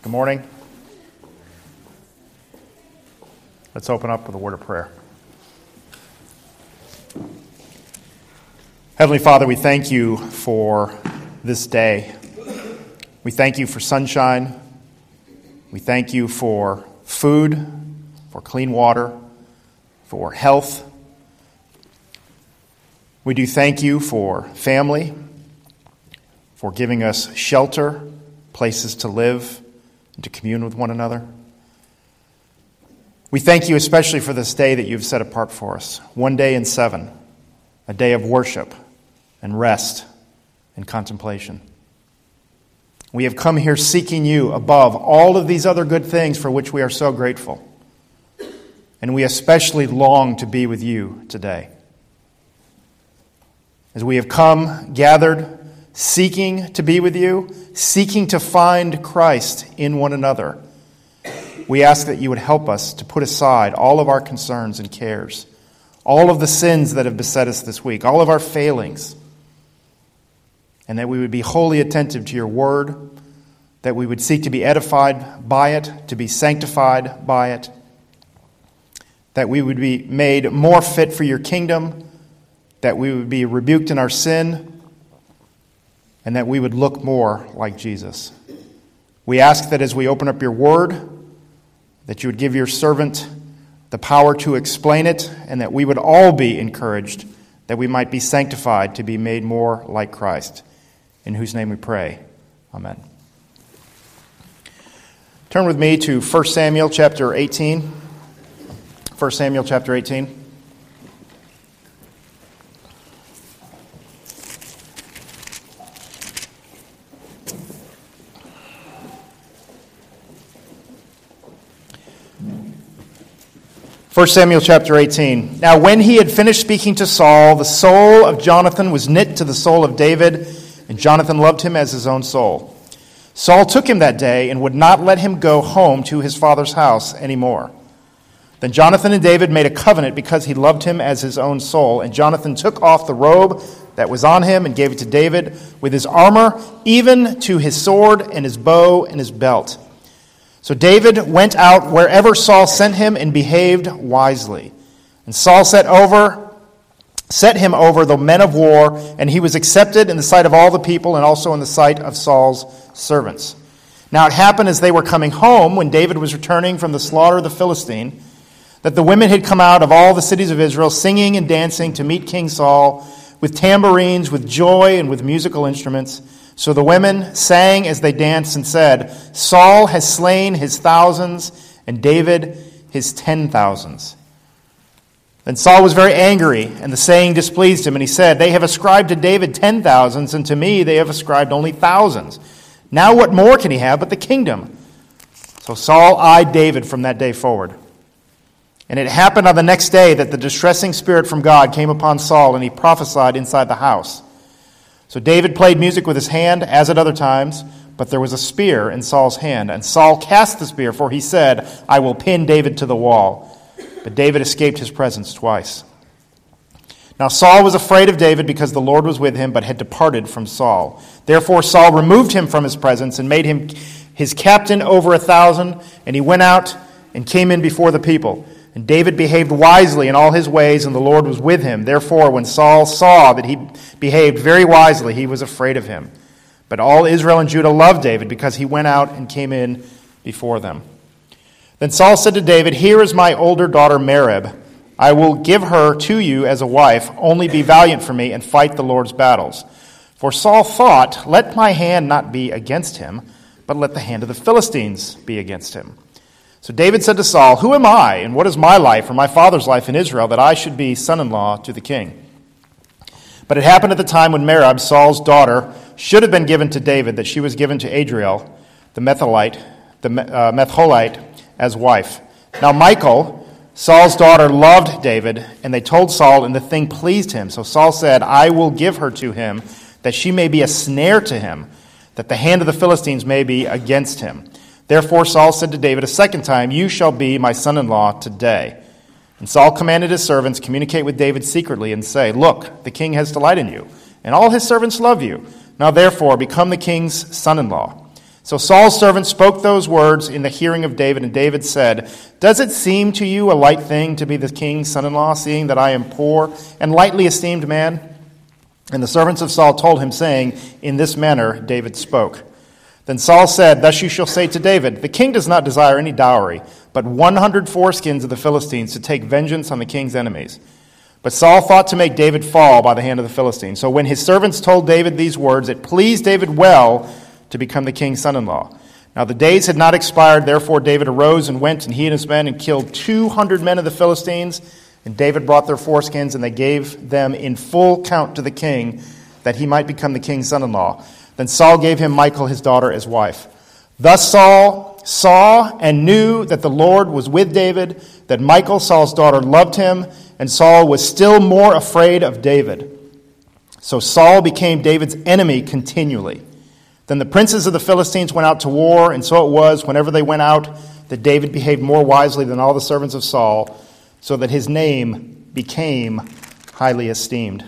Good morning. Let's open up with a word of prayer. Heavenly Father, we thank you for this day. We thank you for sunshine. We thank you for food, for clean water, for health. We do thank you for family, for giving us shelter, places to live, and to commune with one another. We thank you especially for this day that you've set apart for us. One day in 7, a day of worship and rest and contemplation. We have come here seeking you above all of these other good things for which we are so grateful. And we especially long to be with you today. As we have come, gathered, seeking to be with you, seeking to find Christ in one another, we ask that you would help us to put aside all of our concerns and cares, all of the sins that have beset us this week, all of our failings, and that we would be wholly attentive to your word, that we would seek to be edified by it, to be sanctified by it, that we would be made more fit for your kingdom, that we would be rebuked in our sin, and that we would look more like Jesus. We ask that as we open up your word, that you would give your servant the power to explain it, and that we would all be encouraged, that we might be sanctified to be made more like Christ, in whose name we pray. Amen. Turn with me to 1 Samuel chapter 18. 1 Samuel chapter 18. First Samuel chapter 18. Now when he had finished speaking to Saul, the soul of Jonathan was knit to the soul of David, and Jonathan loved him as his own soul. Saul took him that day and would not let him go home to his father's house anymore. Then Jonathan and David made a covenant because he loved him as his own soul, and Jonathan took off the robe that was on him and gave it to David with his armor, even to his sword and his bow and his belt. So David went out wherever Saul sent him and behaved wisely. And Saul set him over the men of war, and he was accepted in the sight of all the people and also in the sight of Saul's servants. Now it happened as they were coming home, when David was returning from the slaughter of the Philistine, that the women had come out of all the cities of Israel, singing and dancing to meet King Saul, with tambourines, with joy, and with musical instruments. So the women sang as they danced and said, Saul has slain his thousands, and David his 10,000s. Then Saul was very angry, and the saying displeased him, and he said, They have ascribed to David 10,000s, and to me they have ascribed only thousands. Now what more can he have but the kingdom? So Saul eyed David from that day forward. And it happened on the next day that the distressing spirit from God came upon Saul, and he prophesied inside the house. So David played music with his hand, as at other times, but there was a spear in Saul's hand. And Saul cast the spear, for he said, I will pin David to the wall. But David escaped his presence twice. Now Saul was afraid of David because the Lord was with him, but had departed from Saul. Therefore Saul removed him from his presence and made him his captain over 1,000. And he went out and came in before the people. And David behaved wisely in all his ways, and the Lord was with him. Therefore, when Saul saw that he behaved very wisely, he was afraid of him. But all Israel and Judah loved David, because he went out and came in before them. Then Saul said to David, Here is my older daughter Merab. I will give her to you as a wife. Only be valiant for me and fight the Lord's battles. For Saul thought, Let my hand not be against him, but let the hand of the Philistines be against him. So David said to Saul, Who am I, and what is my life or my father's life in Israel, that I should be son-in-law to the king? But it happened at the time when Merab, Saul's daughter, should have been given to David, that she was given to Adriel, the Metholite, as wife. Now Michal, Saul's daughter, loved David, and they told Saul, and the thing pleased him. So Saul said, I will give her to him, that she may be a snare to him, that the hand of the Philistines may be against him. Therefore Saul said to David a second time, You shall be my son-in-law today. And Saul commanded his servants, Communicate with David secretly, and say, Look, the king has delight in you, and all his servants love you. Now therefore become the king's son-in-law. So Saul's servant spoke those words in the hearing of David, and David said, "Does it seem to you a light thing to be the king's son-in-law, seeing that I am poor and lightly esteemed man?" And the servants of Saul told him, saying, "In this manner David spoke." Then Saul said, "Thus you shall say to David, the king does not desire any dowry, but 100 foreskins of the Philistines to take vengeance on the king's enemies." But Saul thought to make David fall by the hand of the Philistines. So when his servants told David these words, it pleased David well to become the king's son-in-law. Now the days had not expired, therefore David arose and went, and he and his men, and killed 200 men of the Philistines. And David brought their foreskins, and they gave them in full count to the king, that he might become the king's son-in-law. Then Saul gave him Michal his daughter as wife. Thus Saul saw and knew that the Lord was with David, that Michal, Saul's daughter, loved him, and Saul was still more afraid of David. So Saul became David's enemy continually. Then the princes of the Philistines went out to war, and so it was, whenever they went out, that David behaved more wisely than all the servants of Saul, so that his name became highly esteemed.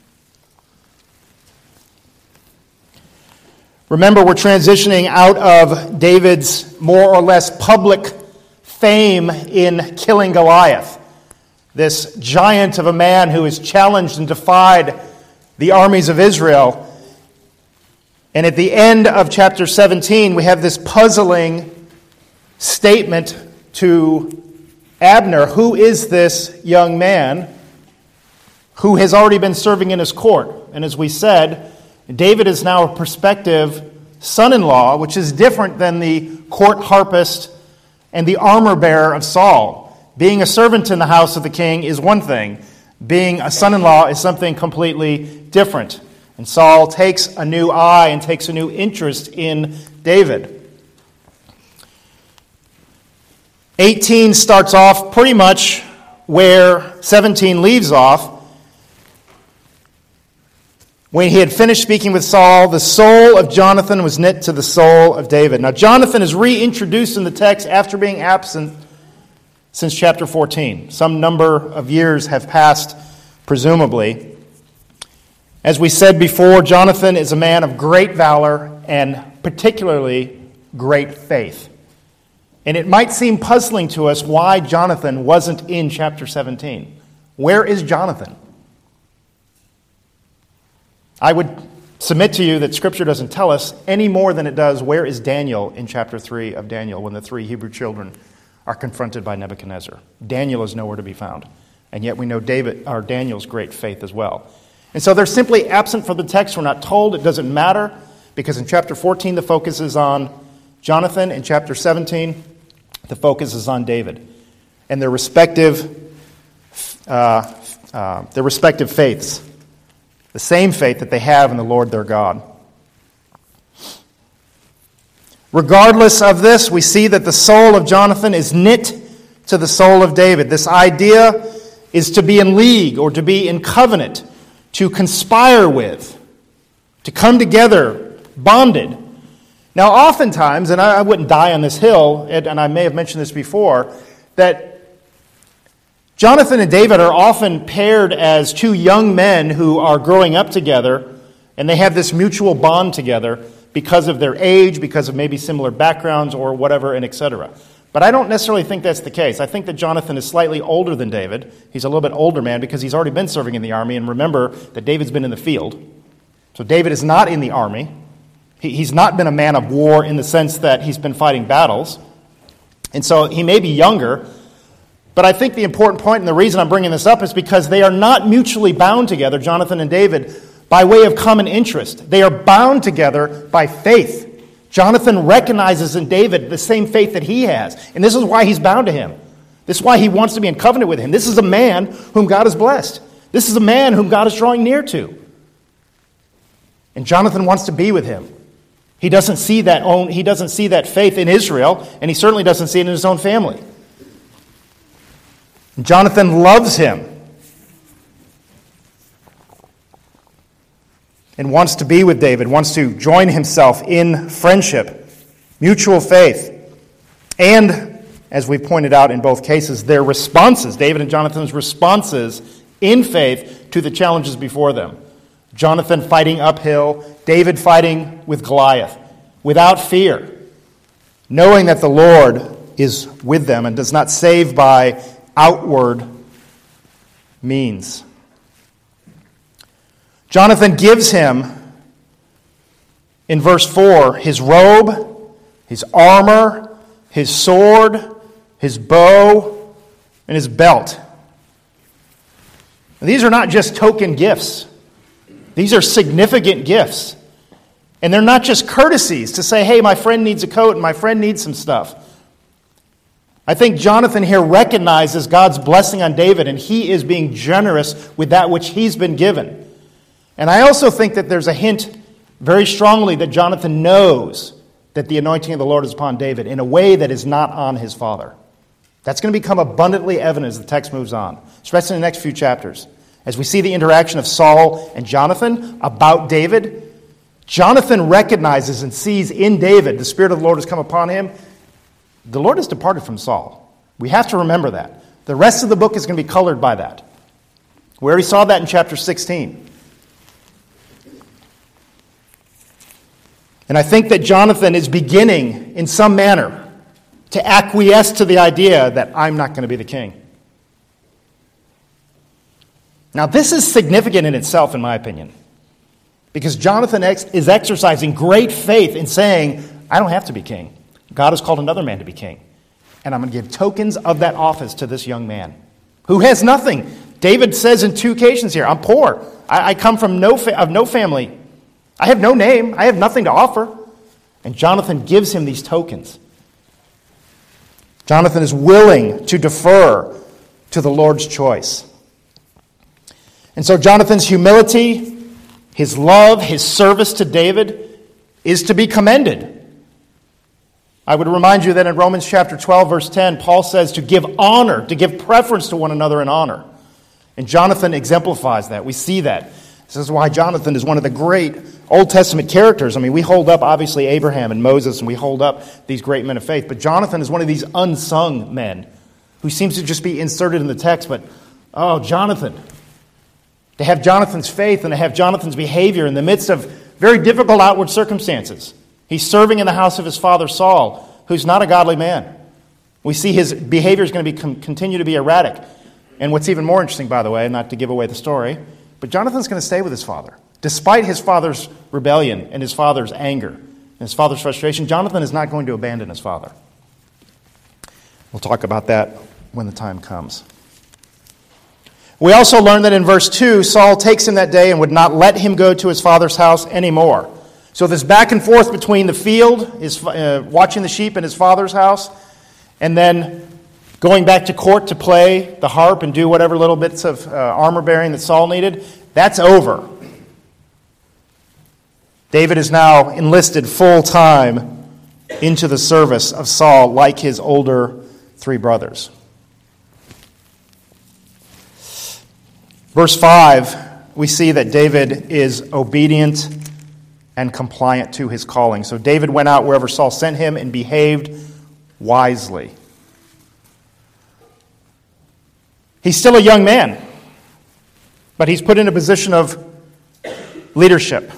Remember, we're transitioning out of David's more or less public fame in killing Goliath, this giant of a man who has challenged and defied the armies of Israel. And at the end of chapter 17, we have this puzzling statement to Abner. Who is this young man who has already been serving in his court? And as we said, David is now a prospective son-in-law, which is different than the court harpist and the armor-bearer of Saul. Being a servant in the house of the king is one thing. Being a son-in-law is something completely different. And Saul takes a new eye and takes a new interest in David. 18 starts off pretty much where 17 leaves off. When he had finished speaking with Saul, the soul of Jonathan was knit to the soul of David. Now, Jonathan is reintroduced in the text after being absent since chapter 14. Some number of years have passed, presumably. As we said before, Jonathan is a man of great valor and particularly great faith. And it might seem puzzling to us why Jonathan wasn't in chapter 17. Where is Jonathan? I would submit to you that Scripture doesn't tell us any more than it does where is Daniel in chapter 3 of Daniel when the three Hebrew children are confronted by Nebuchadnezzar. Daniel is nowhere to be found. And yet we know Daniel's great faith as well. And so they're simply absent from the text. We're not told. It doesn't matter because in chapter 14 the focus is on Jonathan. In chapter 17 the focus is on David and their respective faiths. The same faith that they have in the Lord their God. Regardless of this, we see that the soul of Jonathan is knit to the soul of David. This idea is to be in league or to be in covenant, to conspire with, to come together, bonded. Now, oftentimes, and I wouldn't die on this hill, and I may have mentioned this before, that Jonathan and David are often paired as two young men who are growing up together, and they have this mutual bond together because of their age, because of maybe similar backgrounds or whatever, and etc. But I don't necessarily think that's the case. I think that Jonathan is slightly older than David. He's a little bit older man because he's already been serving in the army, and remember that David's been in the field. So David is not in the army. He's not been a man of war in the sense that he's been fighting battles. And so he may be younger. But I think the important point, and the reason I'm bringing this up, is because they are not mutually bound together, Jonathan and David, by way of common interest. They are bound together by faith. Jonathan recognizes in David the same faith that he has. And this is why he's bound to him. This is why he wants to be in covenant with him. This is a man whom God has blessed. This is a man whom God is drawing near to. And Jonathan wants to be with him. He doesn't see that faith in Israel, and he certainly doesn't see it in his own family. Jonathan loves him and wants to be with David, wants to join himself in friendship, mutual faith, and, as we pointed out in both cases, their responses, David and Jonathan's responses in faith to the challenges before them. Jonathan fighting uphill, David fighting with Goliath. without fear, knowing that the Lord is with them and does not save by outward means. Jonathan gives him, in verse 4, his robe, his armor, his sword, his bow, and his belt. These are not just token gifts. These are significant gifts. And they're not just courtesies to say, hey, my friend needs a coat and my friend needs some stuff. I think Jonathan here recognizes God's blessing on David, and he is being generous with that which he's been given. And I also think that there's a hint very strongly that Jonathan knows that the anointing of the Lord is upon David in a way that is not on his father. That's going to become abundantly evident as the text moves on, especially in the next few chapters. As we see the interaction of Saul and Jonathan about David, Jonathan recognizes and sees in David the Spirit of the Lord has come upon him. The Lord has departed from Saul. We have to remember that. The rest of the book is going to be colored by that. We already saw that in chapter 16. And I think that Jonathan is beginning, in some manner, to acquiesce to the idea that I'm not going to be the king. Now, this is significant in itself, in my opinion, because Jonathan is exercising great faith in saying, I don't have to be king. God has called another man to be king. And I'm going to give tokens of that office to this young man who has nothing. David says in 2 occasions here, I'm poor. I come from no family. I have no name. I have nothing to offer. And Jonathan gives him these tokens. Jonathan is willing to defer to the Lord's choice. And so Jonathan's humility, his love, his service to David is to be commended. I would remind you that in Romans chapter 12, verse 10, Paul says to give honor, to give preference to one another in honor. And Jonathan exemplifies that. We see that. This is why Jonathan is one of the great Old Testament characters. I mean, we hold up, obviously, Abraham and Moses, and we hold up these great men of faith. But Jonathan is one of these unsung men who seems to just be inserted in the text. But, oh, Jonathan. To have Jonathan's faith and to have Jonathan's behavior in the midst of very difficult outward circumstances. He's serving in the house of his father Saul, who's not a godly man. We see his behavior is going to continue to be erratic. And what's even more interesting, by the way, not to give away the story, but Jonathan's going to stay with his father. Despite his father's rebellion and his father's anger and his father's frustration, Jonathan is not going to abandon his father. We'll talk about that when the time comes. We also learn that in verse 2, Saul takes him that day and would not let him go to his father's house anymore. So this back and forth between the field, watching the sheep in his father's house, and then going back to court to play the harp and do whatever little bits of armor bearing that Saul needed, that's over. David is now enlisted full time into the service of Saul like his older 3 brothers. Verse 5, we see that David is obedient and compliant to his calling. So David went out wherever Saul sent him and behaved wisely. He's still a young man, but he's put in a position of leadership.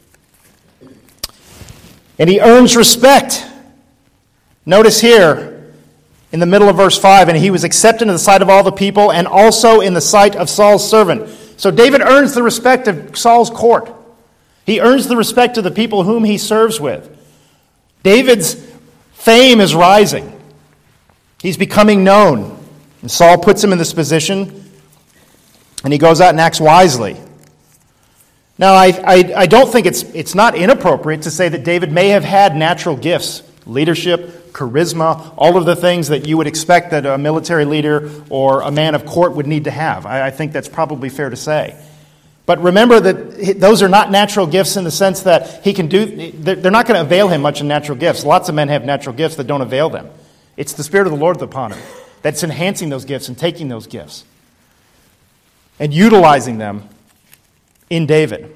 And he earns respect. Notice here, in the middle of verse 5, and he was accepted in the sight of all the people and also in the sight of Saul's servant. So David earns the respect of Saul's court. He earns the respect of the people whom he serves with. David's fame is rising. He's becoming known. And Saul puts him in this position, and he goes out and acts wisely. Now, I don't think it's not inappropriate to say that David may have had natural gifts, leadership, charisma, all of the things that you would expect that a military leader or a man of court would need to have. I think that's probably fair to say. But remember that those are not natural gifts in the sense that he can do, they're not going to avail him much in natural gifts. Lots of men have natural gifts that don't avail them. It's the Spirit of the Lord upon him that's enhancing those gifts and taking those gifts and utilizing them in David.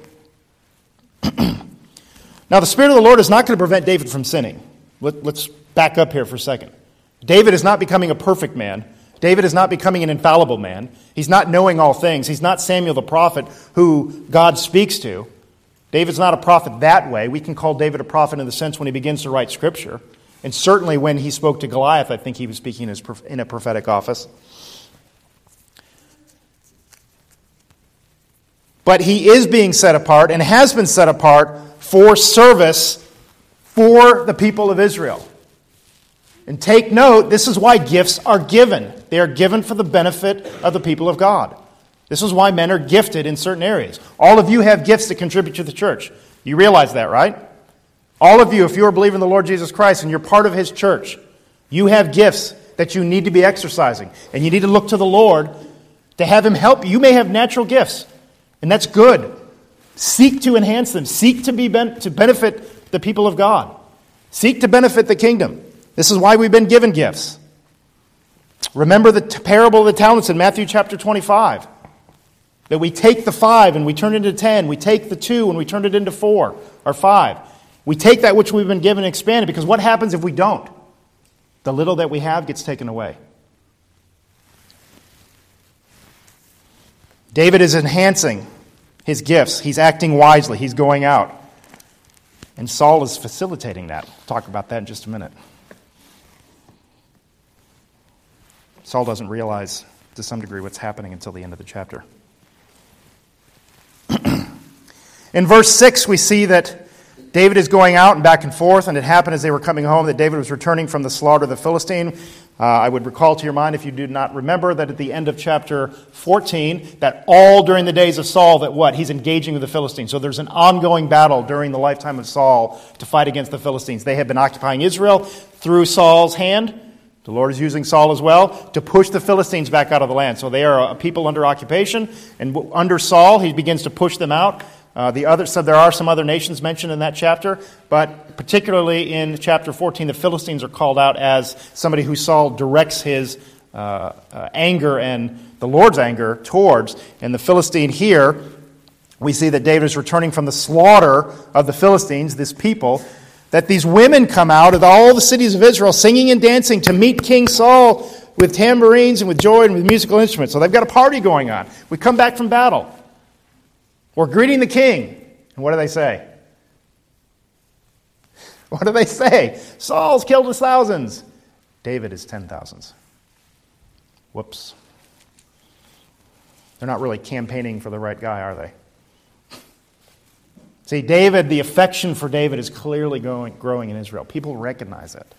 Now, the Spirit of the Lord is not going to prevent David from sinning. Let's back up here for a second. David is not becoming a perfect man. David is not becoming an infallible man. He's not knowing all things. He's not Samuel the prophet who God speaks to. David's not a prophet that way. We can call David a prophet in the sense when he begins to write Scripture. And certainly when he spoke to Goliath, I think he was speaking in a prophetic office. But he is being set apart and has been set apart for service for the people of Israel. And take note, this is why gifts are given. They are given for the benefit of the people of God. This is why men are gifted in certain areas. All of you have gifts that contribute to the church. You realize that, right? All of you, if you are believing in the Lord Jesus Christ and you're part of His church, you have gifts that you need to be exercising. And you need to look to the Lord to have Him help you. You may have natural gifts, and that's good. Seek to enhance them. Seek to benefit the people of God. Seek to benefit the kingdom. This is why we've been given gifts. Remember the parable of the talents in Matthew chapter 25. That we take the 5 and we turn it into 10. We take the 2 and we turn it into 4 or 5. We take that which we've been given and expand it, because what happens if we don't? The little that we have gets taken away. David is enhancing his gifts. He's acting wisely. He's going out. And Saul is facilitating that. We'll talk about that in just a minute. Saul doesn't realize, to some degree, what's happening until the end of the chapter. In verse 6, we see that David is going out and back and forth, and it happened as they were coming home that David was returning from the slaughter of the Philistine. I would recall to your mind, if you do not remember, that at the end of chapter 14, that all during the days of Saul, that what? He's engaging with the Philistines. So there's an ongoing battle during the lifetime of Saul to fight against the Philistines. They have been occupying Israel through Saul's hand. The Lord is using Saul as well to push the Philistines back out of the land. So they are a people under occupation, and under Saul, he begins to push them out. So there are some other nations mentioned in that chapter, but particularly in chapter 14, the Philistines are called out as somebody who Saul directs his anger and the Lord's anger towards. And the Philistine here, we see that David is returning from the slaughter of the Philistines, this people, that these women come out of all the cities of Israel singing and dancing to meet King Saul with tambourines and with joy and with musical instruments. So they've got a party going on. We come back from battle. We're greeting the king. And what do they say? What do they say? Saul's killed his thousands. David is 10,000s. Whoops. They're not really campaigning for the right guy, are they? See, David, the affection for David is clearly growing in Israel. People recognize it.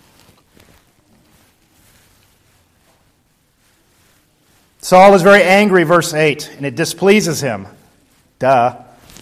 Saul is very angry, verse 8, and it displeases him. Duh.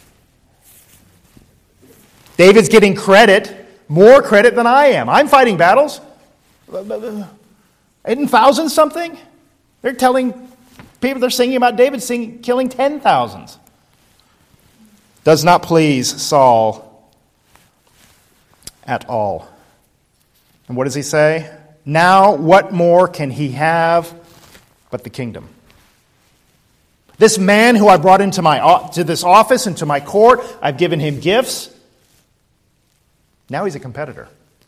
David's getting credit, more credit than I am. I'm fighting battles. Isn't thousands something? They're telling people, they're singing about David killing 10,000s. Does not please Saul at all. And what does he say? Now what more can he have but the kingdom? This man who I brought into to this office, into my court, I've given him gifts. Now he's a competitor.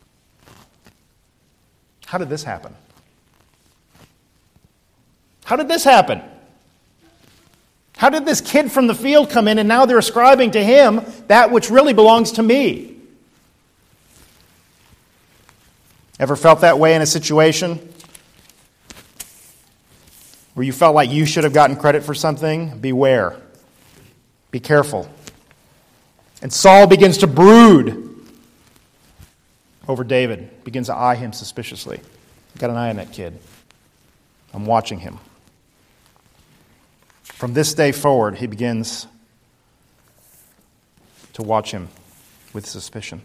How did this happen? How did this happen? How did this kid from the field come in and now they're ascribing to him that which really belongs to me? Ever felt that way in a situation where you felt like you should have gotten credit for something? Beware. Be careful. And Saul begins to brood over David, begins to eye him suspiciously. I've got an eye on that kid. I'm watching him. From this day forward, he begins to watch him with suspicion.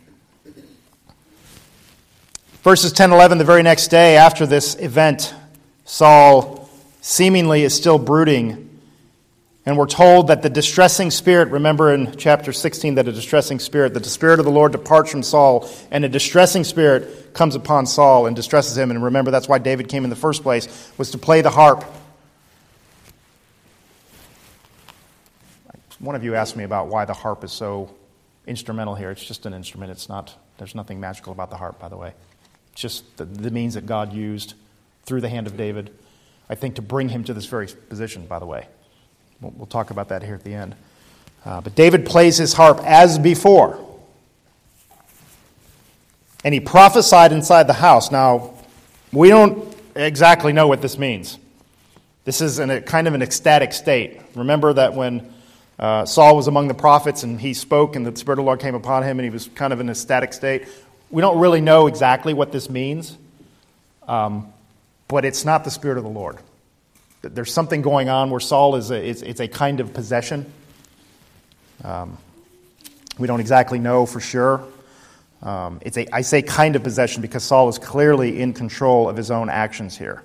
Verses 10 and 11, the very next day after this event, Saul seemingly is still brooding. And we're told that the distressing spirit, remember in chapter 16 that the spirit of the Lord departs from Saul, and a distressing spirit comes upon Saul and distresses him. And remember, that's why David came in the first place, was to play the harp. One of you asked me about why the harp is so instrumental here. It's just an instrument. There's nothing magical about the harp, by the way. It's just the means that God used through the hand of David, I think, to bring him to this very position, by the way. We'll talk about that here at the end. But David plays his harp as before. And he prophesied inside the house. Now, we don't exactly know what this means. This is in a kind of an ecstatic state. Remember that when Saul was among the prophets and he spoke and the Spirit of the Lord came upon him and he was kind of in a static state? We don't really know exactly what this means, but it's not the Spirit of the Lord. There's something going on where Saul is a kind of possession. We don't exactly know for sure. I say kind of possession because Saul is clearly in control of his own actions here.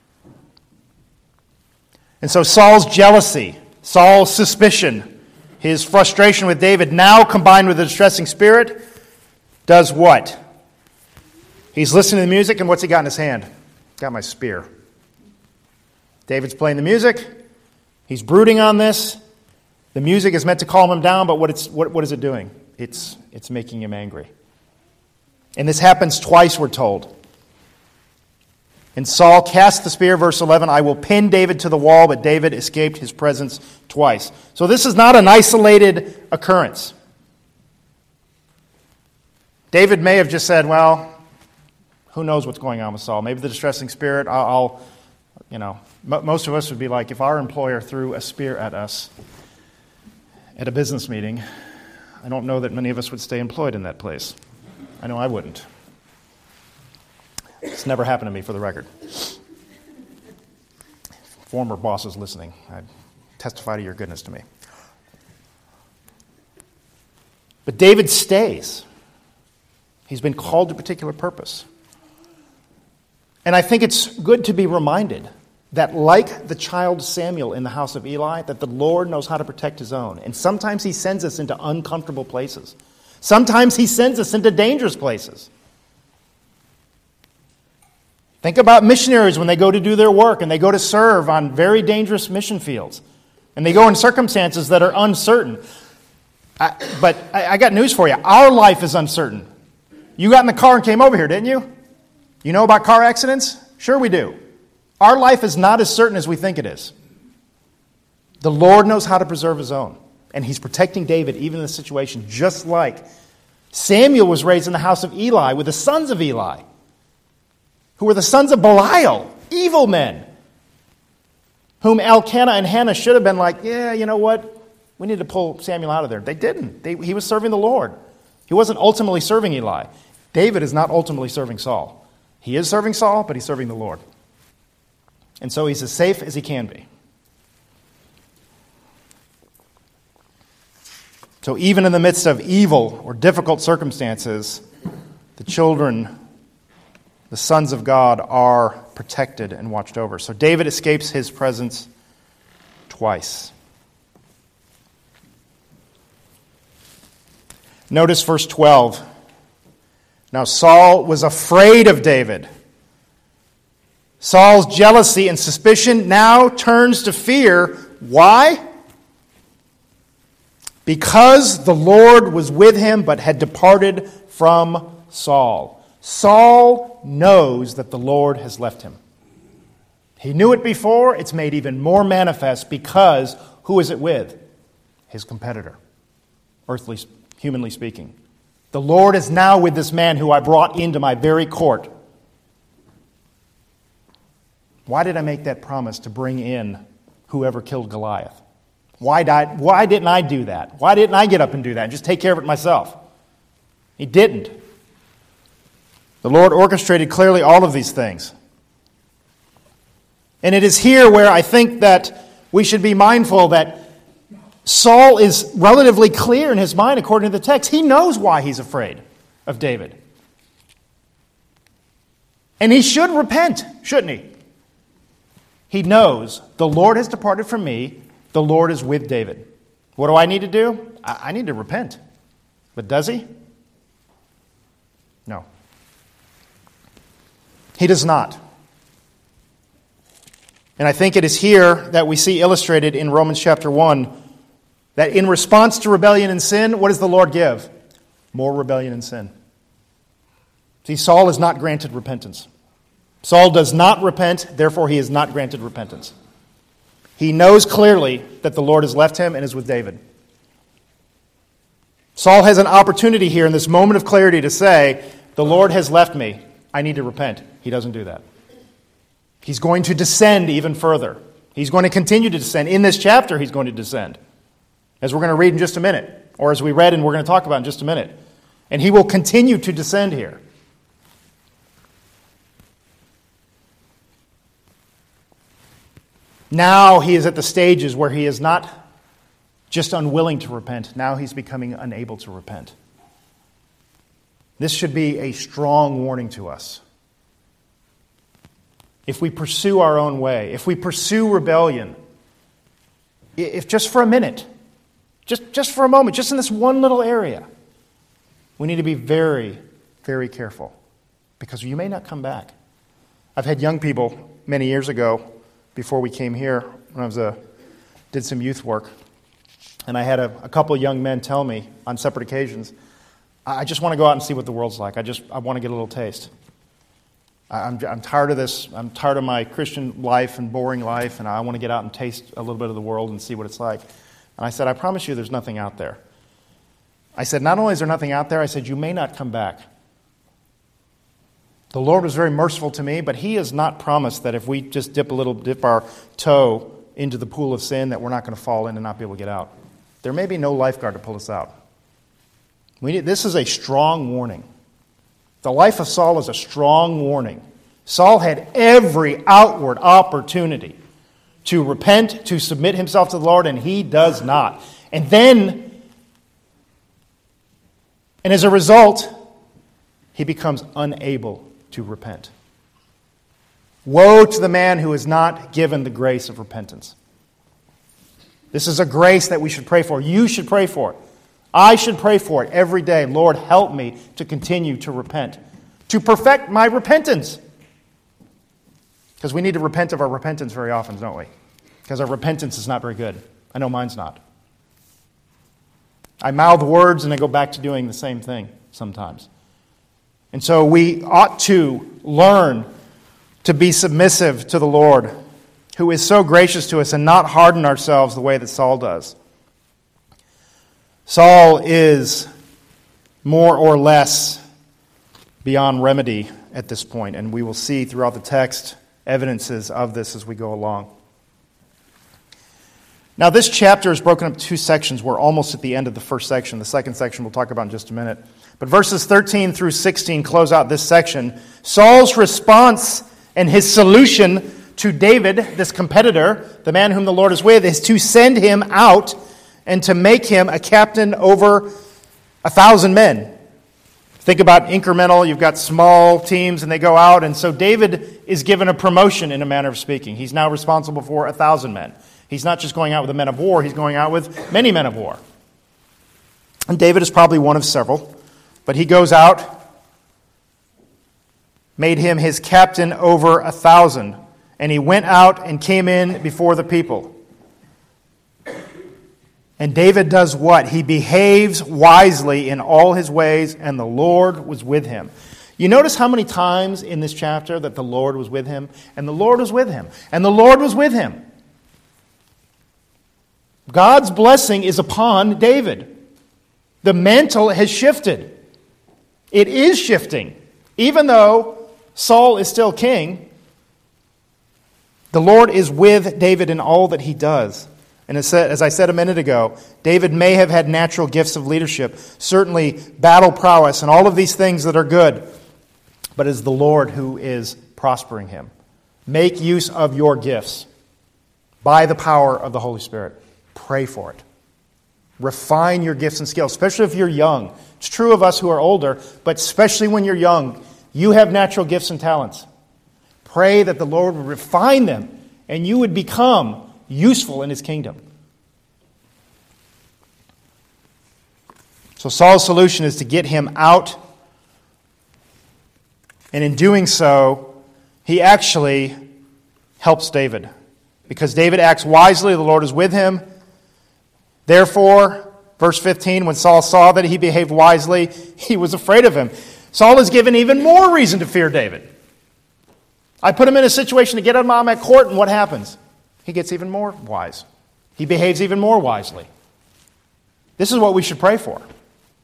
And so Saul's jealousy, Saul's suspicion, his frustration with David, now combined with a distressing spirit, does what? He's listening to the music, and what's he got in his hand? Got my spear. David's playing the music. He's brooding on this. The music is meant to calm him down, but what is it doing? It's making him angry. And this happens twice, we're told. And Saul cast the spear, verse 11, I will pin David to the wall, but David escaped his presence twice. So this is not an isolated occurrence. David may have just said, well, who knows what's going on with Saul? Maybe the distressing spirit, most of us would be like, if our employer threw a spear at us at a business meeting, I don't know that many of us would stay employed in that place. I know I wouldn't. It's never happened to me, for the record. Former bosses listening, I testify to your goodness to me. But David stays. He's been called to a particular purpose. And I think it's good to be reminded that like the child Samuel in the house of Eli, that the Lord knows how to protect his own. And sometimes he sends us into uncomfortable places. Sometimes he sends us into dangerous places. Think about missionaries when they go to do their work and they go to serve on very dangerous mission fields. And they go in circumstances that are uncertain. But I got news for you. Our life is uncertain. You got in the car and came over here, didn't you? You know about car accidents? Sure we do. Our life is not as certain as we think it is. The Lord knows how to preserve his own. And he's protecting David even in this situation, just like Samuel was raised in the house of Eli with the sons of Eli, who were the sons of Belial, evil men, whom Elkanah and Hannah should have been like, yeah, you know what? We need to pull Samuel out of there. They didn't. He was serving the Lord. He wasn't ultimately serving Eli. David is not ultimately serving Saul. He is serving Saul, but he's serving the Lord. And so he's as safe as he can be. So even in the midst of evil or difficult circumstances, the children, the sons of God, are protected and watched over. So David escapes his presence twice. Notice verse 12. Now Saul was afraid of David. Saul's jealousy and suspicion now turns to fear. Why? Because the Lord was with him but had departed from Saul. Saul knows that the Lord has left him. He knew it before. It's made even more manifest because who is it with? His competitor, humanly speaking. The Lord is now with this man who I brought into my very court. Why did I make that promise to bring in whoever killed Goliath? Why didn't I do that? Why didn't I get up and do that and just take care of it myself? He didn't. The Lord orchestrated clearly all of these things. And it is here where I think that we should be mindful that Saul is relatively clear in his mind according to the text. He knows why he's afraid of David. And he should repent, shouldn't he? He knows the Lord has departed from me. The Lord is with David. What do I need to do? I need to repent. But does he? No. He does not. And I think it is here that we see illustrated in Romans chapter 1 that in response to rebellion and sin, what does the Lord give? More rebellion and sin. See, Saul is not granted repentance. Saul does not repent, therefore he is not granted repentance. He knows clearly that the Lord has left him and is with David. Saul has an opportunity here in this moment of clarity to say, the Lord has left me. I need to repent. He doesn't do that. He's going to descend even further. He's going to continue to descend. In this chapter, he's going to descend, as we're going to read in just a minute, or as we read and we're going to talk about in just a minute. And he will continue to descend here. Now he is at the stages where he is not just unwilling to repent. Now he's becoming unable to repent. This should be a strong warning to us. If we pursue our own way, if we pursue rebellion, if just for a minute, just for a moment, just in this one little area, we need to be very, very careful, because you may not come back. I've had young people many years ago, before we came here, when I did some youth work, and I had a couple of young men tell me on separate occasions, I just want to go out and see what the world's like. I want to get a little taste. I'm tired of this. I'm tired of my Christian life and boring life, and I want to get out and taste a little bit of the world and see what it's like. And I said, I promise you there's nothing out there. I said, not only is there nothing out there, I said, you may not come back. The Lord was very merciful to me, but He has not promised that if we just dip our toe into the pool of sin, that we're not going to fall in and not be able to get out. There may be no lifeguard to pull us out. This is a strong warning. The life of Saul is a strong warning. Saul had every outward opportunity to repent, to submit himself to the Lord, and he does not. And as a result, he becomes unable to repent. Woe to the man who is not given the grace of repentance. This is a grace that we should pray for. You should pray for it. I should pray for it every day. Lord, help me to continue to repent, to perfect my repentance. Because we need to repent of our repentance very often, don't we? Because our repentance is not very good. I know mine's not. I mouth words and I go back to doing the same thing sometimes. And so we ought to learn to be submissive to the Lord, who is so gracious to us, and not harden ourselves the way that Saul does. Saul is more or less beyond remedy at this point, and we will see throughout the text evidences of this as we go along. Now, this chapter is broken up into two sections. We're almost at the end of the first section. The second section we'll talk about in just a minute. But verses 13 through 16 close out this section. Saul's response and his solution to David, this competitor, the man whom the Lord is with, is to send him out and to make him a captain over 1,000 men. Think about incremental. You've got small teams and they go out. And so David is given a promotion in a manner of speaking. He's now responsible for 1,000 men. He's not just going out with the men of war. He's going out with many men of war. And David is probably one of several. But he goes out, made him his captain over 1,000. And he went out and came in before the people. And David does what? He behaves wisely in all his ways, and the Lord was with him. You notice how many times in this chapter that the Lord was with him? And the Lord was with him. And the Lord was with him. God's blessing is upon David. The mantle has shifted. It is shifting. Even though Saul is still king, the Lord is with David in all that he does. And as I said a minute ago, David may have had natural gifts of leadership, certainly battle prowess, and all of these things that are good. But it is the Lord who is prospering him. Make use of your gifts by the power of the Holy Spirit. Pray for it. Refine your gifts and skills, especially if you're young. It's true of us who are older, but especially when you're young, you have natural gifts and talents. Pray that the Lord would refine them and you would become useful in His kingdom. So Saul's solution is to get him out, and in doing so, he actually helps David. Because David acts wisely, the Lord is with him. Therefore, verse 15, when Saul saw that he behaved wisely, he was afraid of him. Saul is given even more reason to fear David. I put him in a situation to get him out of my court, and what happens? He gets even more wise. He behaves even more wisely. This is what we should pray for.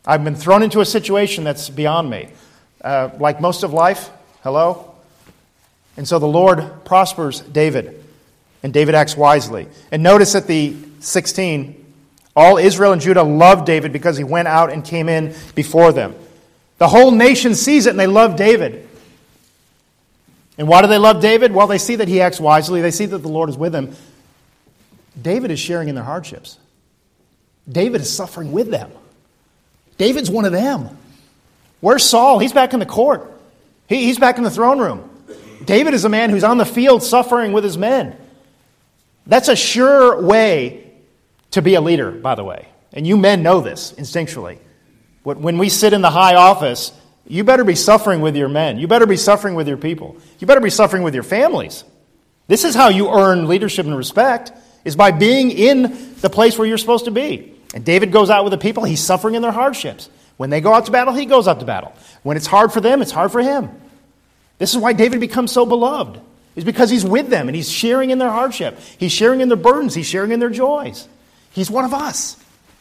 I've been thrown into a situation that's beyond me. Like most of life, hello? And so the Lord prospers David, and David acts wisely. And notice at the 16, all Israel and Judah loved David because he went out and came in before them. The whole nation sees it and they love David. And why do they love David? Well, they see that he acts wisely. They see that the Lord is with him. David is sharing in their hardships. David is suffering with them. David's one of them. Where's Saul? He's back in the court. He's back in the throne room. David is a man who's on the field suffering with his men. That's a sure way to be a leader, by the way. And you men know this instinctually. When we sit in the high office, you better be suffering with your men. You better be suffering with your people. You better be suffering with your families. This is how you earn leadership and respect, is by being in the place where you're supposed to be. And David goes out with the people. He's suffering in their hardships. When they go out to battle, he goes out to battle. When it's hard for them, it's hard for him. This is why David becomes so beloved. It's because he's with them and he's sharing in their hardship. He's sharing in their burdens. He's sharing in their joys. He's one of us.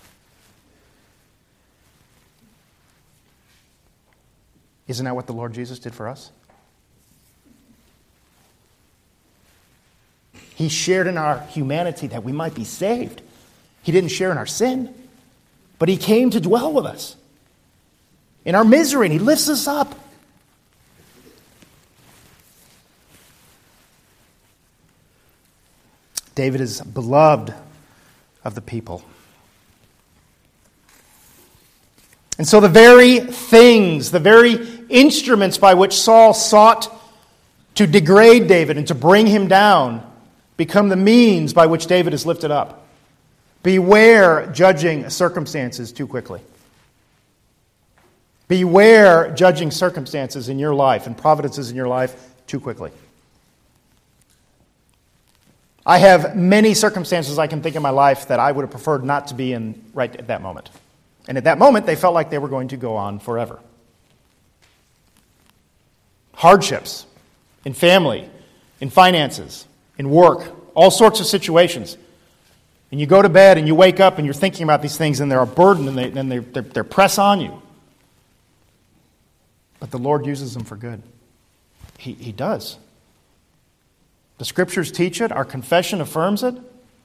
Isn't that what the Lord Jesus did for us? He shared in our humanity that we might be saved. He didn't share in our sin, but he came to dwell with us in our misery, and he lifts us up. David is beloved of the people. And so the very things, the very instruments by which Saul sought to degrade David and to bring him down become the means by which David is lifted up. Beware judging circumstances too quickly. Beware judging circumstances in your life and providences in your life too quickly. I have many circumstances I can think in my life that I would have preferred not to be in right at that moment. And at that moment, they felt like they were going to go on forever. Hardships in family, in finances, in work, all sorts of situations. And you go to bed and you wake up and you're thinking about these things and they're a burden and they press on you. But the Lord uses them for good. He does. The Scriptures teach it. Our confession affirms it.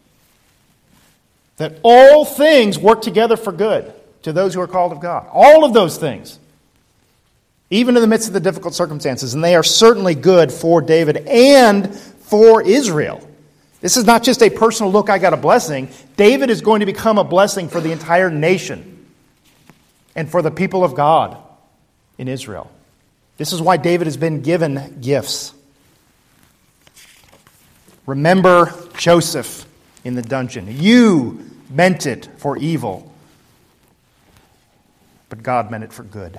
That all things work together for good to those who are called of God. All of those things. Even in the midst of the difficult circumstances. And they are certainly good for David and for Israel. This is not just a personal look, I got a blessing. David is going to become a blessing for the entire nation. And for the people of God in Israel. This is why David has been given gifts. Remember Joseph in the dungeon. You meant it for evil, but God meant it for good.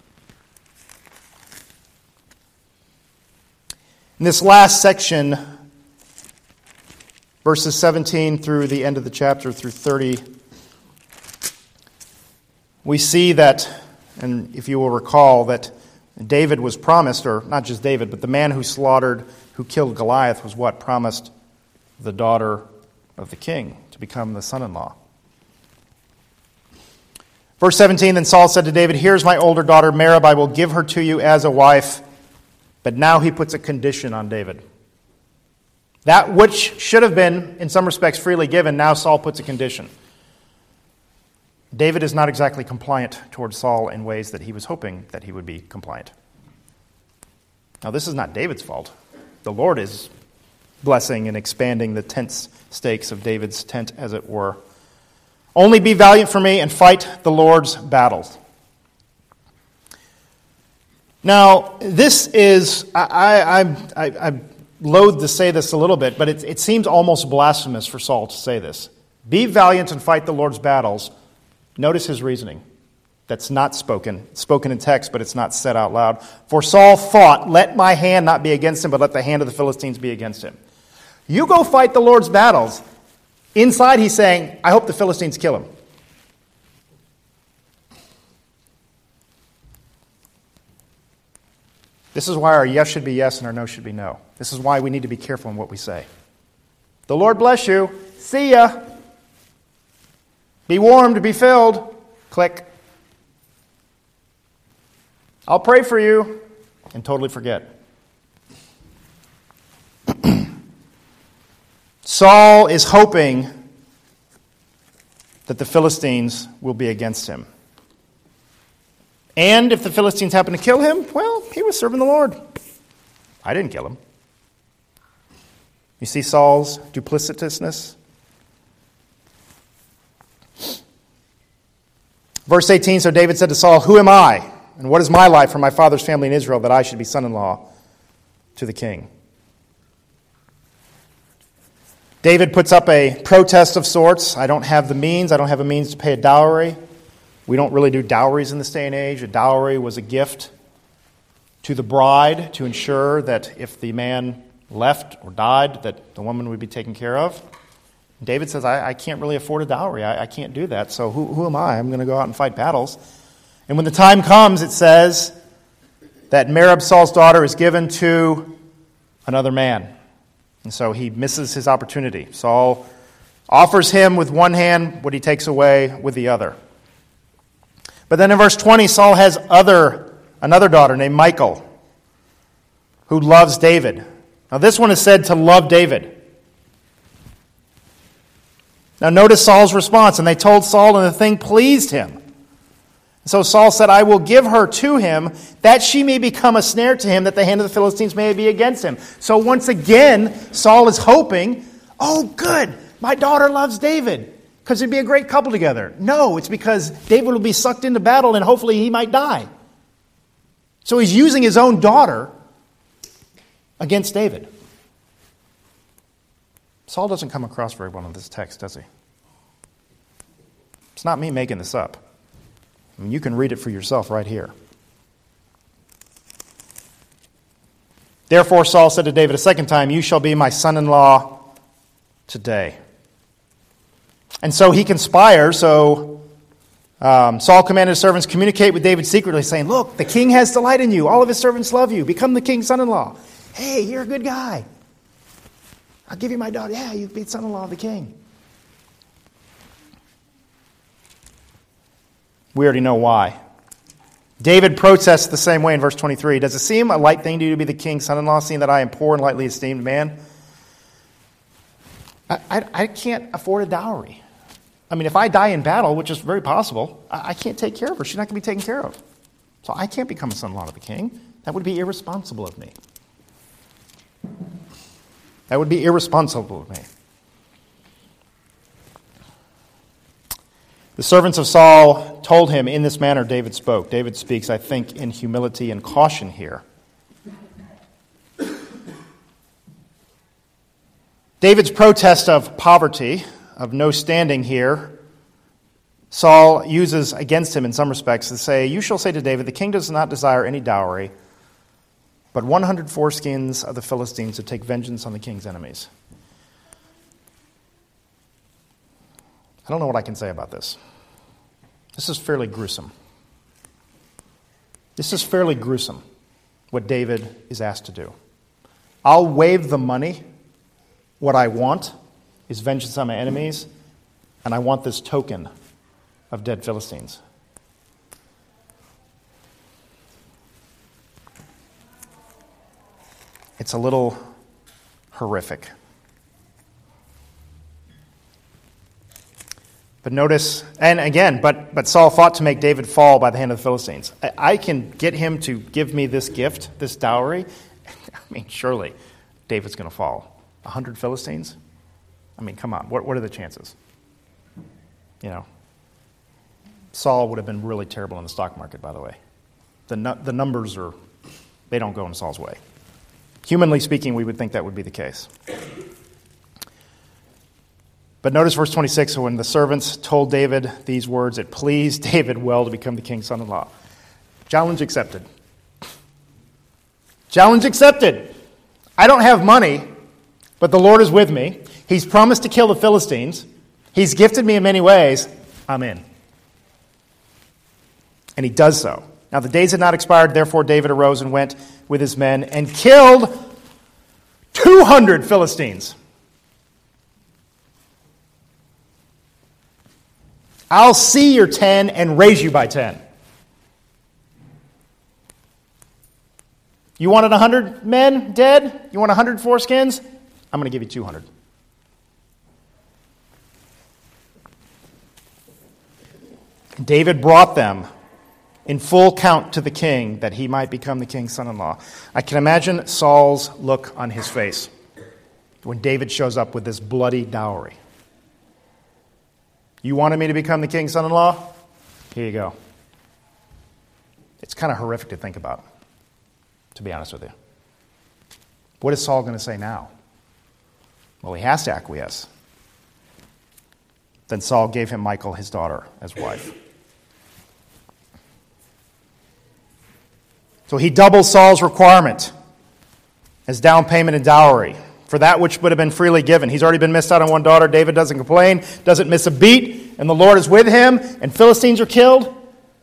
In this last section, verses 17 through the end of the chapter, through 30, we see that, and if you will recall, that David was promised, or not just David, but the man who killed Goliath was what? Promised the daughter of the king to become the son-in-law. Verse 17, then Saul said to David, here's my older daughter Merab, I will give her to you as a wife. But now he puts a condition on David. That which should have been, in some respects, freely given, now Saul puts a condition. David is not exactly compliant towards Saul in ways that he was hoping that he would be compliant. Now, this is not David's fault. The Lord is blessing and expanding the tent stakes of David's tent, as it were. Only be valiant for me and fight the Lord's battles. Now, this is, I loathe to say this a little bit, but it seems almost blasphemous for Saul to say this. Be valiant and fight the Lord's battles. Notice his reasoning. That's not spoken in text, but it's not said out loud. For Saul thought, let my hand not be against him, but let the hand of the Philistines be against him. You go fight the Lord's battles. Inside he's saying, I hope the Philistines kill him. This is why our yes should be yes and our no should be no. This is why we need to be careful in what we say. The Lord bless you. See ya. Be warmed, be filled. Click. I'll pray for you, and totally forget. Saul is hoping that the Philistines will be against him. And if the Philistines happen to kill him, well, he was serving the Lord. I didn't kill him. You see Saul's duplicitousness? Verse 18, so David said to Saul, who am I, and what is my life from my father's family in Israel that I should be son-in-law to the king? David puts up a protest of sorts. I don't have the means. I don't have a means to pay a dowry. We don't really do dowries in this day and age. A dowry was a gift to the bride to ensure that if the man left or died, that the woman would be taken care of. David says, I can't really afford a dowry. I can't do that. So who am I? I'm going to go out and fight battles. And when the time comes, it says that Merab, Saul's daughter, is given to another man. And so he misses his opportunity. Saul offers him with one hand what he takes away with the other. But then in verse 20, Saul has another daughter named Michal who loves David. Now this one is said to love David. Now notice Saul's response. And they told Saul, and the thing pleased him. So Saul said, I will give her to him, that she may become a snare to him, that the hand of the Philistines may be against him. So once again, Saul is hoping, oh good, my daughter loves David, because it'd be a great couple together. No, it's because David will be sucked into battle and hopefully he might die. So he's using his own daughter against David. Saul doesn't come across very well in this text, does he? It's not me making this up. I mean, you can read it for yourself right here. Therefore Saul said to David a second time, you shall be my son-in-law today. And so he conspires. So Saul commanded his servants, communicate with David secretly, saying, look, the king has delight in you. All of his servants love you. Become the king's son-in-law. Hey, you're a good guy. I'll give you my daughter. Yeah, you be son-in-law of the king. We already know why. David protests the same way in verse 23. Does it seem a light thing to you to be the king's son-in-law, seeing that I am poor and lightly esteemed man? I can't afford a dowry. I mean, if I die in battle, which is very possible, I can't take care of her. She's not going to be taken care of. So I can't become a son-in-law of the king. That would be irresponsible of me. That would be irresponsible of me. The servants of Saul told him, in this manner David spoke. David speaks, I think, in humility and caution here. David's protest of poverty, of no standing here, Saul uses against him in some respects to say, you shall say to David, the king does not desire any dowry, but 100 foreskins of the Philistines to take vengeance on the king's enemies. I don't know what I can say about this. This is fairly gruesome. This is fairly gruesome, what David is asked to do. I'll waive the money. What I want is vengeance on my enemies, and I want this token of dead Philistines. It's a little horrific. But notice, and again, but Saul fought to make David fall by the hand of the Philistines. I can get him to give me this gift, this dowry. I mean, surely David's going to fall. 100 Philistines? I mean, come on. What are the chances? You know, Saul would have been really terrible in the stock market, by the way. The numbers they don't go in Saul's way. Humanly speaking, we would think that would be the case. But notice verse 26, so when the servants told David these words, it pleased David well to become the king's son-in-law. Challenge accepted. Challenge accepted. I don't have money, but the Lord is with me. He's promised to kill the Philistines. He's gifted me in many ways. I'm in. And he does so. Now the days had not expired, therefore David arose and went with his men and killed 200 Philistines. I'll see your 10 and raise you by 10. You wanted 100 men dead? You want 100 foreskins? I'm going to give you 200. David brought them in full count to the king that he might become the king's son-in-law. I can imagine Saul's look on his face when David shows up with this bloody dowry. You wanted me to become the king's son-in-law? Here you go. It's kind of horrific to think about, to be honest with you. What is Saul going to say now? Well, he has to acquiesce. Then Saul gave him Michal, his daughter, as wife. So he doubles Saul's requirement as down payment and dowry for that which would have been freely given. He's already been missed out on one daughter. David doesn't complain, doesn't miss a beat, and the Lord is with him, and Philistines are killed.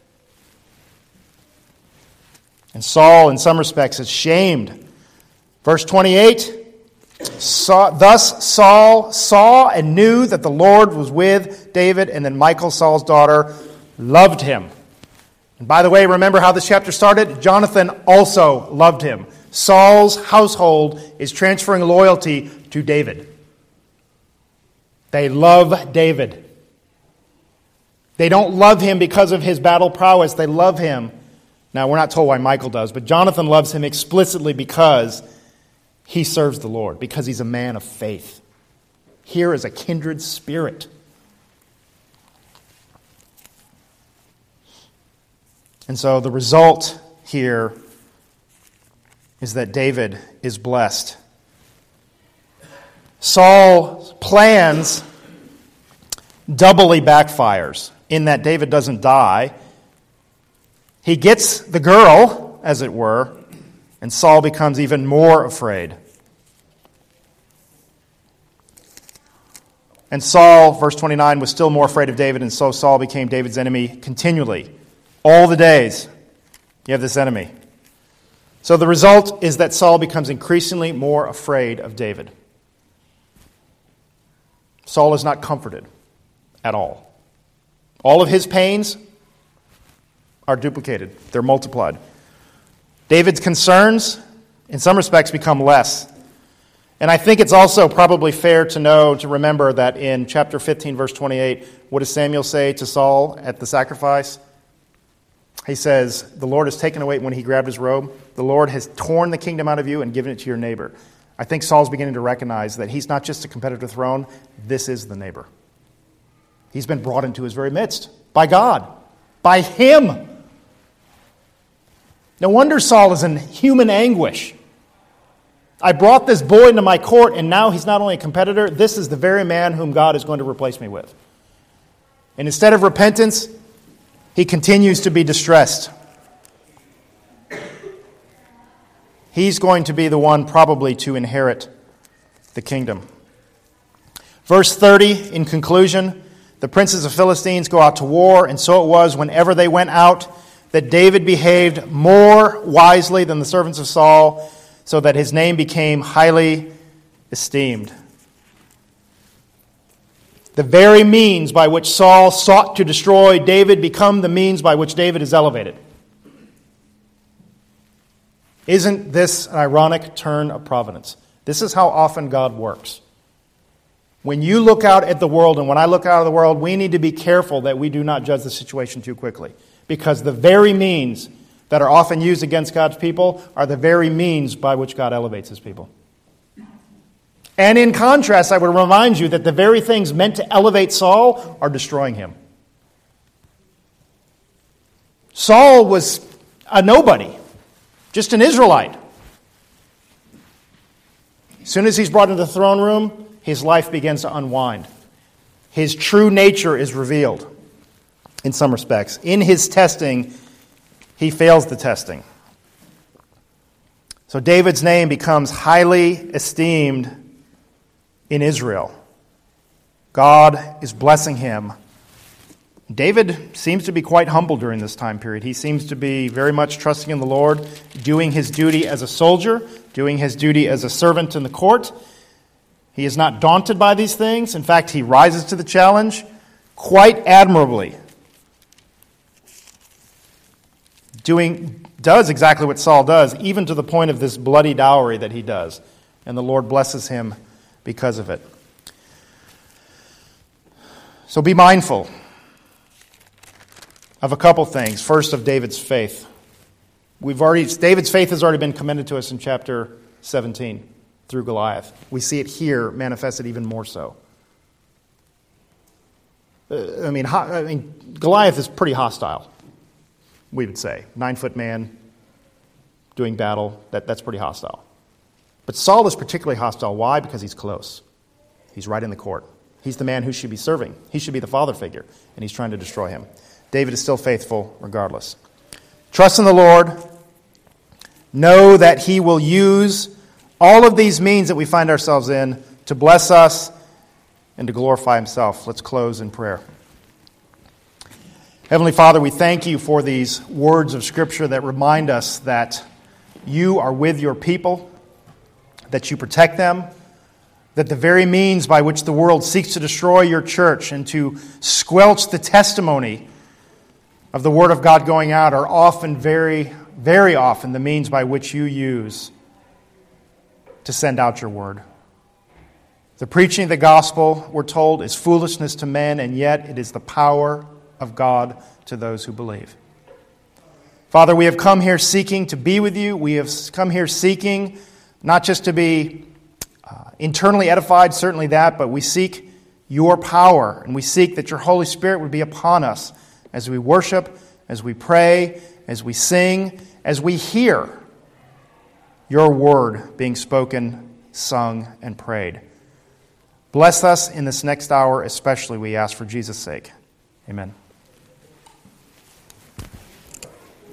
And Saul, in some respects, is shamed. Verse 28, thus Saul saw and knew that the Lord was with David, and then Michal, Saul's daughter, loved him. And by the way, remember how this chapter started? Jonathan also loved him. Saul's household is transferring loyalty to David. They love David. They don't love him because of his battle prowess. They love him. Now, we're not told why Michal does, but Jonathan loves him explicitly because he serves the Lord, because he's a man of faith. Here is a kindred spirit. And so the result here is that David is blessed. Saul's plans doubly backfires in that David doesn't die. He gets the girl, as it were, and Saul becomes even more afraid. And Saul, verse 29, was still more afraid of David, and so Saul became David's enemy continually. All the days, you have this enemy. So the result is that Saul becomes increasingly more afraid of David. Saul is not comforted at all. All of his pains are duplicated. They're multiplied. David's concerns, in some respects, become less. And I think it's also probably fair to remember that in chapter 15, verse 28, what does Samuel say to Saul at the sacrifice? He says, the Lord has taken away, when he grabbed his robe, the Lord has torn the kingdom out of you and given it to your neighbor. I think Saul's beginning to recognize that he's not just a competitor throne, this is the neighbor. He's been brought into his very midst by God, by him. No wonder Saul is in human anguish. I brought this boy into my court, and now he's not only a competitor, this is the very man whom God is going to replace me with. And instead of repentance, he continues to be distressed. He's going to be the one probably to inherit the kingdom. Verse 30, in conclusion, the princes of Philistines go out to war, and so it was whenever they went out that David behaved more wisely than the servants of Saul, so that his name became highly esteemed. The very means by which Saul sought to destroy David become the means by which David is elevated. Isn't this an ironic turn of providence? This is how often God works. When you look out at the world, and when I look out at the world, we need to be careful that we do not judge the situation too quickly. Because the very means that are often used against God's people are the very means by which God elevates his people. And in contrast, I would remind you that the very things meant to elevate Saul are destroying him. Saul was a nobody, just an Israelite. As soon as he's brought into the throne room, his life begins to unwind. His true nature is revealed in some respects. In his testing, he fails the testing. So David's name becomes highly esteemed in Israel. God is blessing him. David seems to be quite humble during this time period. He seems to be very much trusting in the Lord, doing his duty as a soldier, doing his duty as a servant in the court. He is not daunted by these things. In fact, he rises to the challenge quite admirably, doing does exactly what Saul does, even to the point of this bloody dowry that he does. And the Lord blesses him because of it. So be mindful of a couple things. First, of David's faith. David's faith has already been commended to us in chapter 17 through Goliath. We see it here manifested even more so. Goliath is pretty hostile, we would say. 9-foot man doing battle, that's pretty hostile. But Saul is particularly hostile. Why? Because he's close. He's right in the court. He's the man who should be serving. He should be the father figure, and he's trying to destroy him. David is still faithful regardless. Trust in the Lord. Know that He will use all of these means that we find ourselves in to bless us and to glorify Himself. Let's close in prayer. Heavenly Father, we thank You for these words of Scripture that remind us that You are with Your people, that You protect them, that the very means by which the world seeks to destroy Your church and to squelch the testimony of the Word of God going out are often, very, very often, the means by which You use to send out Your Word. The preaching of the gospel, we're told, is foolishness to men, and yet it is the power of God to those who believe. Father, we have come here seeking to be with You. We have come here seeking not just to be internally edified, certainly that, but we seek Your power, and we seek that Your Holy Spirit would be upon us as we worship, as we pray, as we sing, as we hear Your word being spoken, sung, and prayed. Bless us in this next hour, especially, we ask for Jesus' sake. Amen.